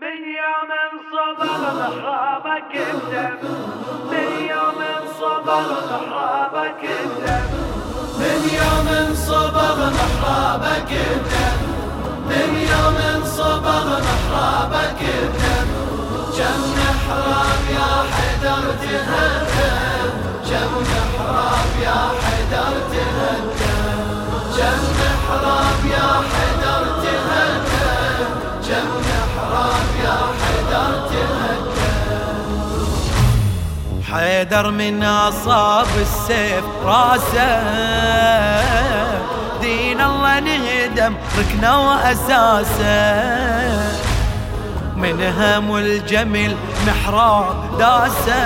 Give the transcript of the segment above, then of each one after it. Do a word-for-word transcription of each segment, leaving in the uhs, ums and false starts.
من يوم صبر محرابك الدم، من يوم صبر محرابك الدم، من يوم صبر محرابك الدم، من يوم صبر محرابك الدم. كم محراب يا حيدر تهدم، كم محراب يا حيدر تهدم، كم محراب يا حيدر تهدم، كم محراب يا حيدر تهدم. حيدر من أصاب السيف راسه، دين الله نهدم ركنه وأساسه، من هم الجميل محراب داسه،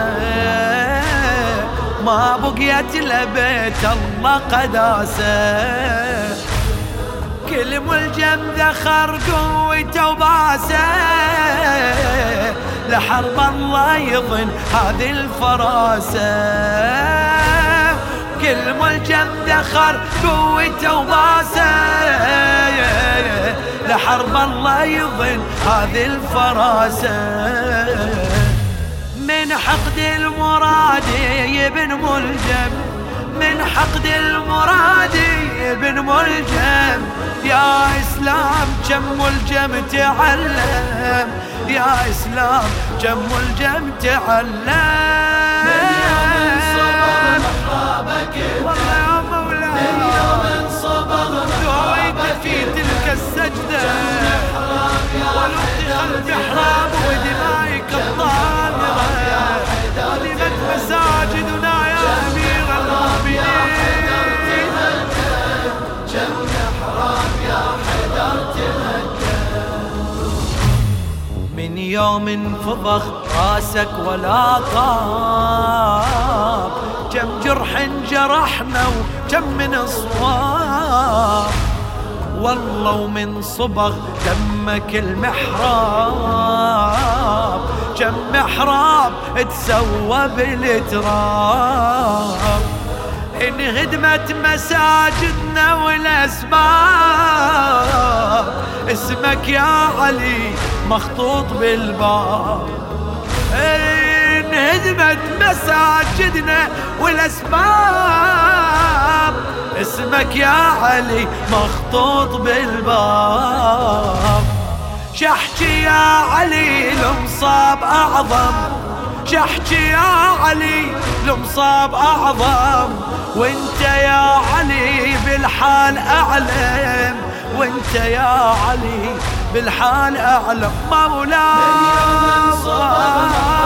ما بقيت لبيت الله قداسه، كل ملجم ذخر قوته وباسه، لحرب الله يظن هذه الفراسه، كل ملجم ذخر قوته وباسه، لحرب الله يظن هذه الفراسه. من حقد المرادي ابن ملجم، من حقد المرادي ابن ملجم، يا إسلام كم ملجم تعلم، يا إسلام كم ملجم تعلم. من يوم صبر محرابك والله يا مولاي من يوم صبر محرابك في تلك السجدة، والوقت خلف محراب ودمائك الطاهرة، هدمت مساجدنا يا أمير المؤمنين. كم محراب يا حيدر تهدم. من يوم انفضخ راسك ولا طاب، كم جرح جرحنا وكم من اصواب، والله ومن صبغ دمك المحراب، كم محراب تسوى بالتراب، انهدمت مساجدنا والاسباب، اسمك يا علي مخطوط بالباب، انهدمت مساجدنا والاسباب، اسمك يا علي مخطوط بالباب. شحكي يا علي المصاب أعظم، شحكي يا علي المصاب أعظم، وانت يا علي بالحال أعلم، وانت يا علي بالحال أعلم. مولاي